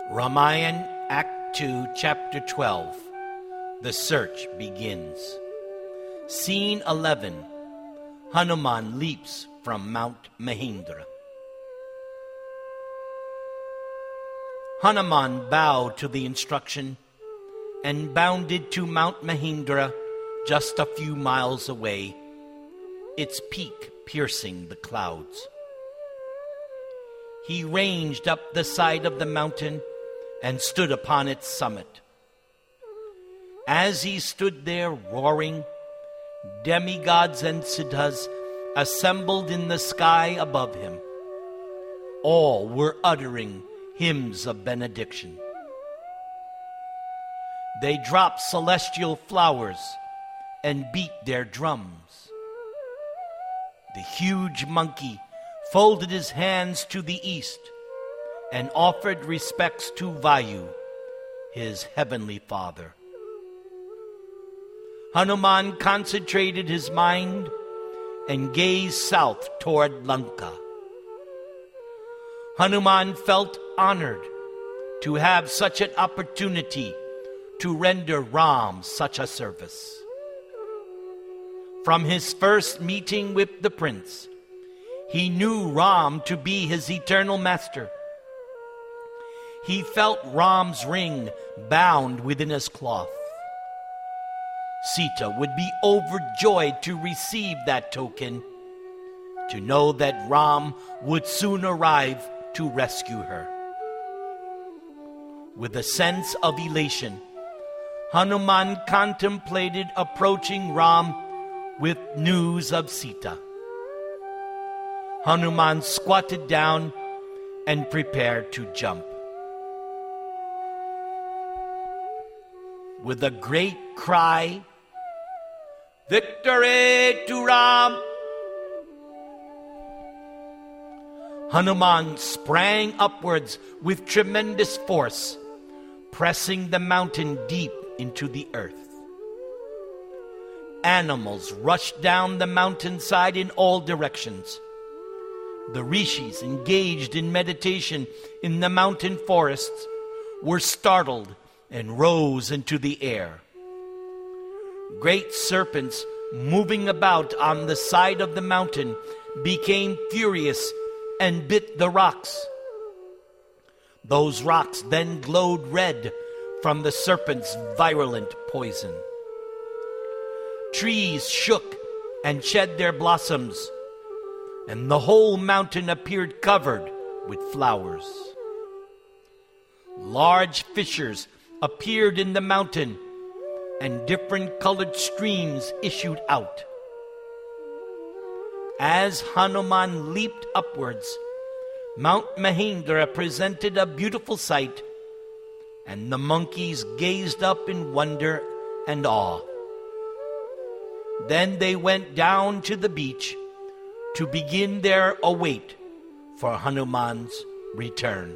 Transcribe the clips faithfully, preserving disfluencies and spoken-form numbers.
Ramayan, Act two, Chapter twelve. The search begins. Scene eleven. Hanuman leaps from Mount Mahindra. Hanuman bowed to the instruction and bounded to Mount Mahindra, just a few miles away, its peak piercing the clouds. He ranged up the side of the mountain and stood upon its summit. As he stood there roaring, demigods and siddhas assembled in the sky above him. All were uttering hymns of benediction. They dropped celestial flowers and beat their drums. The huge monkey folded his hands to the east and offered respects to Vayu, his heavenly father. Hanuman concentrated his mind and gazed south toward Lanka. Hanuman felt honored to have such an opportunity to render Ram such a service. From his first meeting with the prince, he knew Ram to be his eternal master. He felt Ram's ring bound within his cloth. Sita would be overjoyed to receive that token, to know that Ram would soon arrive to rescue her. With a sense of elation, Hanuman contemplated approaching Ram with news of Sita. Hanuman squatted down and prepared to jump. With a great cry, "Victory to Ram!" Hanuman sprang upwards with tremendous force, pressing the mountain deep into the earth. Animals rushed down the mountainside in all directions. The rishis engaged in meditation in the mountain forests were startled and rose into the air. Great serpents moving about on the side of the mountain became furious and bit the rocks. Those rocks then glowed red from the serpent's virulent poison. Trees shook and shed their blossoms, and the whole mountain appeared covered with flowers. Large fissures appeared in the mountain, and different colored streams issued out. As Hanuman leaped upwards, Mount Mahindra presented a beautiful sight, and the monkeys gazed up in wonder and awe. Then they went down to the beach to begin their await for Hanuman's return.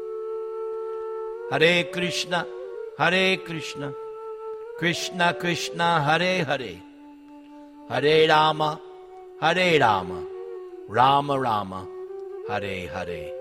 Hare Krishna, Hare Krishna, Krishna Krishna, Hare Hare, Hare Rama, Hare Rama, Rama Rama, Hare Hare.